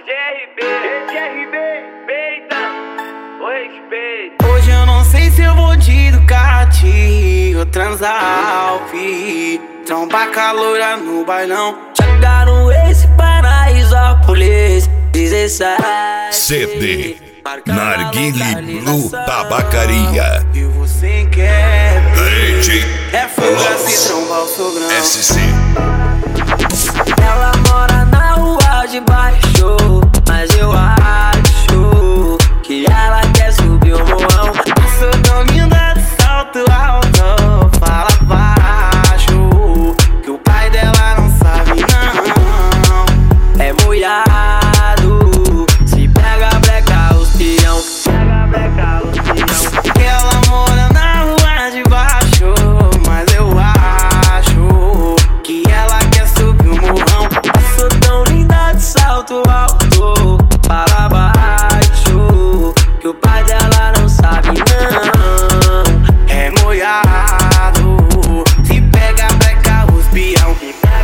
DJRB, peita, o respeito. Hoje eu não sei se eu vou de Ducati ou Transalp, trombar caloura no bailão, jogar no Ace Paraisópolis 17. CD Narguile Blue Tabacaria. E você quer DJ é fuga se trombar o sogrão. SC. Ela mora na rua de baixo, mas eu acho que ela quer subir o morrão. Eu sou tão linda de salto alto, fala baixo, que o pai dela não sabe não. É molhado, se pega breca os peão. Ela mora na rua de baixo, mas eu acho que ela quer subir o morrão. Eu sou tão linda de salto alto, para baixo, que o pai dela não sabe não. É molhado, se pega breca os peão.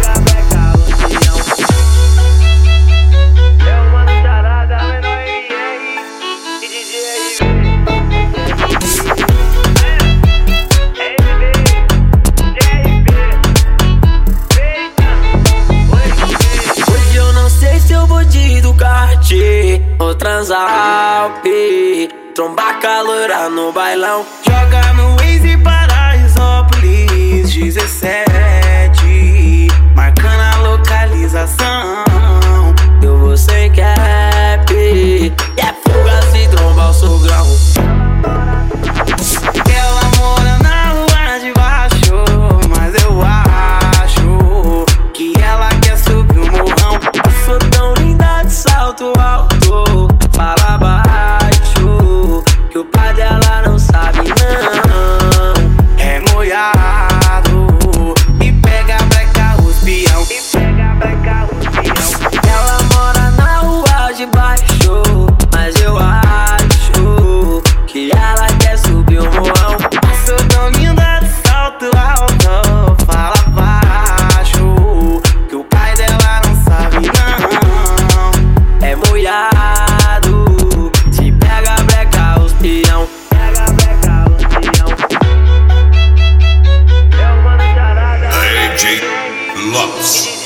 É uma charada, menor RR e DJRB. Hoje eu não sei se eu vou de Ducati ou Transalp, trombar caloura no bailão, joga no Waze Paraisópolis 17, marcando a localização. Eu vou sem cap e é fuga se trombar o sogrão. Ela mora na rua de baixo, mas eu acho que ela quer subir o morrão. Eu sou tão linda de salto alto, fala baixo, que o pai dela não sabe não. É molhado, e pega breca os peão. Ela mora na rua de baixo, mas eu acho que ela quer subir o morrão. Eu sou tão linda de salto alto, fala baixo, que o pai dela não sabe não. É molhado, se pega breca os peão. É uma charada, DJ Loss.